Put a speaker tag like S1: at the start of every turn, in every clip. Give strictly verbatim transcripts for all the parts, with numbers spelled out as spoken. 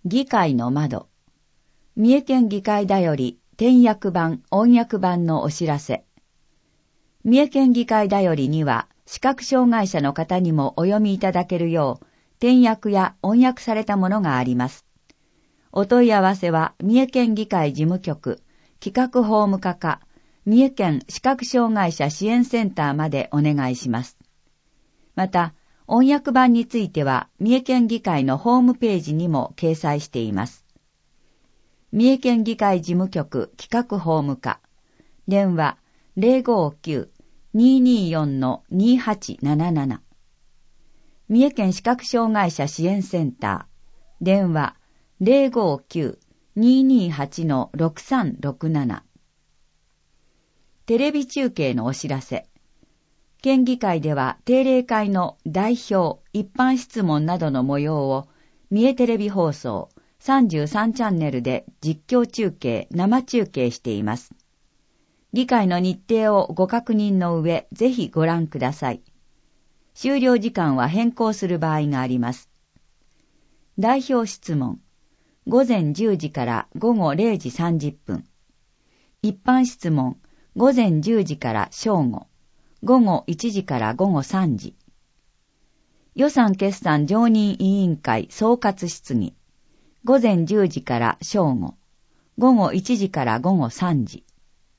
S1: 議会の窓。三重県議会だより点訳版、音訳版のお知らせ。三重県議会だよりには、視覚障害者の方にもお読みいただけるよう、点訳や音訳されたものがあります。お問い合わせは、三重県議会事務局、企画法務課か、三重県視覚障害者支援センターまでお願いします。また、音訳版については、三重県議会のホームページにも掲載しています。三重県議会事務局企画法務課、電話 ゼロごきゅう にーにーよん にーはちなななな。三重県視覚障害者支援センター、電話 ゼロごきゅう にーにーはち ろくさんろくなな。テレビ中継のお知らせ。県議会では定例会の代表、一般質問などの模様を三重テレビ放送さんじゅうさんチャンネルで実況中継、生中継しています。議会の日程をご確認の上、ぜひご覧ください。終了時間は変更する場合があります。代表質問、ごぜんじゅうじからごごれいじさんじゅっぷん。一般質問、ごぜんじゅうじから正午。ごごいちじからごごさんじ。予算決算常任委員会総括質疑。ごぜんじゅうじから正午。ごごいちじからごごさんじ。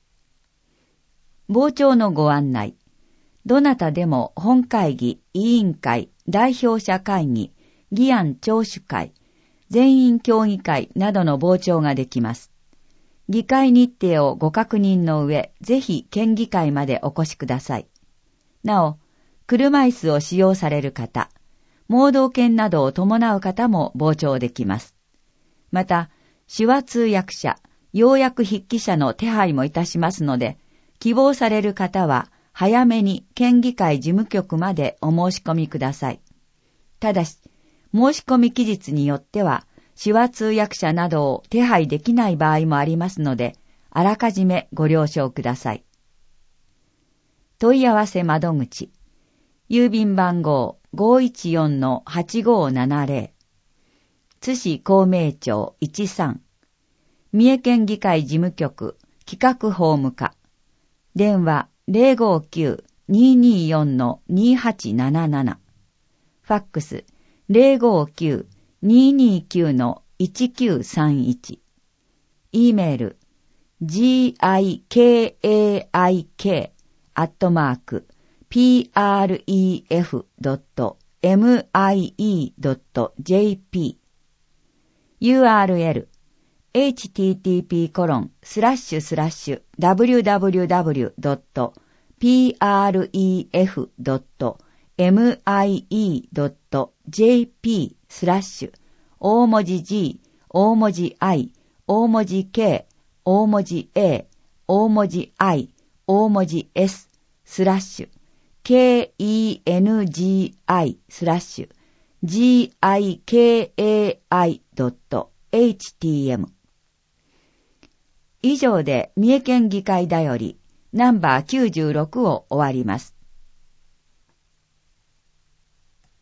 S1: 傍聴のご案内。どなたでも本会議、委員会、代表者会議、議案聴取会、全員協議会などの傍聴ができます。議会日程をご確認の上、ぜひ県議会までお越しください。なお、車椅子を使用される方、盲導犬などを伴う方も傍聴できます。また、手話通訳者、要約筆記者の手配もいたしますので、希望される方は早めに県議会事務局までお申し込みください。ただし、申し込み期日によっては、手話通訳者などを手配できない場合もありますので、あらかじめご了承ください。問い合わせ窓口、郵便番号 ごいちよんのはちごーななぜろ、津市公明町いちさん、三重県議会事務局企画法務課、電話 ゼロごきゅう にーにーよん にーはちなななな、ファックス ゼロごきゅう にーにーきゅう いちきゅうさんいち、e メール ギカイ アットマーク ピーアールイーエフ ドット エムアイイー ドット ジェーピー ユーアールエル エイチティーティーピーコロンスラッシュスラッシュダブリューダブリューダブリュー ドット ピーアールイーエフ ドット エムアイイー ドット ジェーピー スラッシュ大文字 G、大文字 I、大文字 K、大文字 A、大文字 I、大文字 S、スラッシュ、ケーイーエヌジーアイ スラッシュ、ジーアイケーエーアイ ドット エイチティーエム。以上で三重県議会だよりナンバーきゅうじゅうろくを終わります。